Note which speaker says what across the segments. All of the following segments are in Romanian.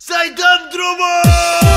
Speaker 1: Să-i dăm drumul!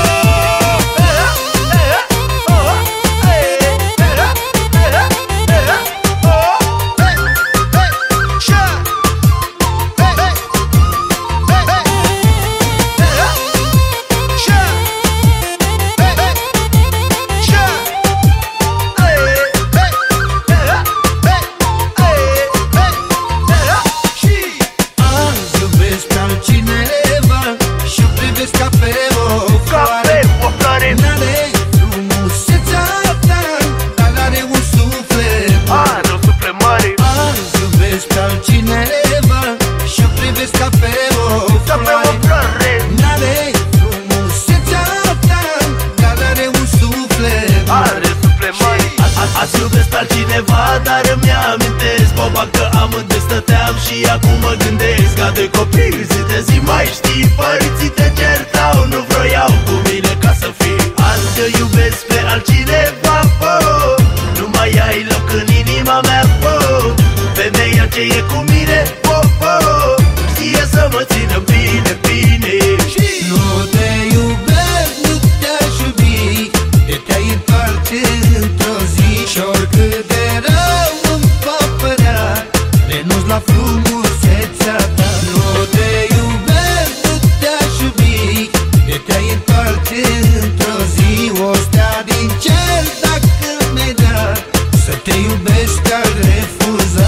Speaker 1: Azi iubesc pe altcineva, dar îmi amintesc Boba că amândoi stăteam și acum mă gândesc Ca de copil, zi de zi mai știi Părinții te certau, nu vroiau cu mine ca să fii Azi te iubesc pe altcineva, oh, nu mai ai loc în inima mea, oh, femeia ce e cu mine, oh, oh, știe să mă țină bine, bine.
Speaker 2: Nu te iubesc, nu te-aș iubi De te-ai întoarce într-o zi Și oricât de rău îmi va părea Renunț la frumusețea ta Nu te iubesc, nu te-aș iubi De te-ai întoarce într-o zi O stea din cer dacă mi-ai dat Să te iubesc ar refuza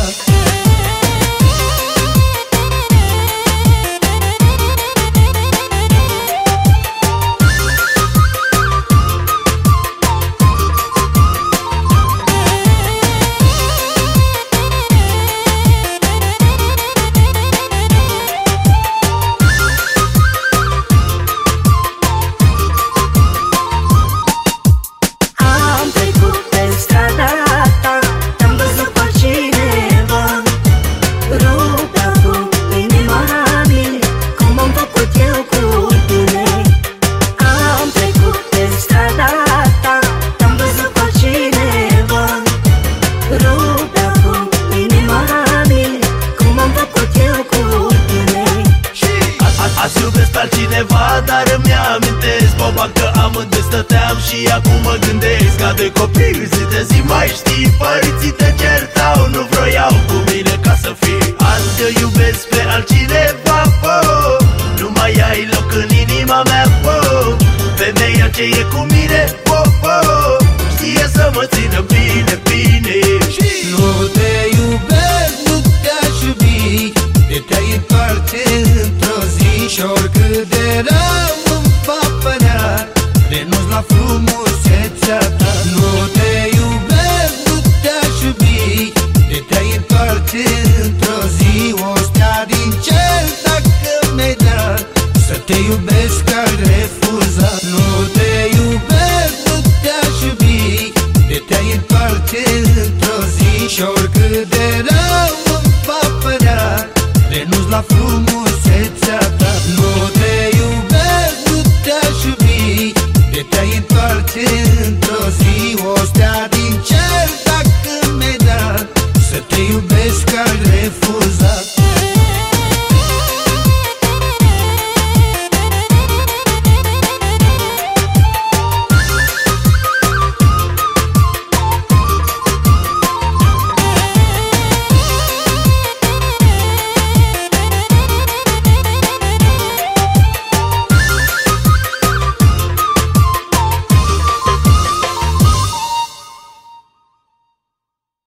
Speaker 1: Azi iubesc pe altcineva, dar îmi amintesc Boba că amândoi stăteam și acum mă gândesc Ca de copil, zi de zi mai știi Părinții te certau, nu vroiau cu mine ca să fii Azi te iubesc pe altcineva, oh, nu mai ai loc în inima mea, oh, femeia ce e cu mine, oh, oh, știe să mă țină bine, bine.
Speaker 2: Nu te iubesc, nu te-aș iubi De te-ai întoarce într-o zi Și oricât de rău îmi va părea Renunț la frumusețea ta Nu te iubesc, nu te-aș iubi De te-ai întoarce într-o zi O stea din cer dacă mi-ai dat Să te iubesc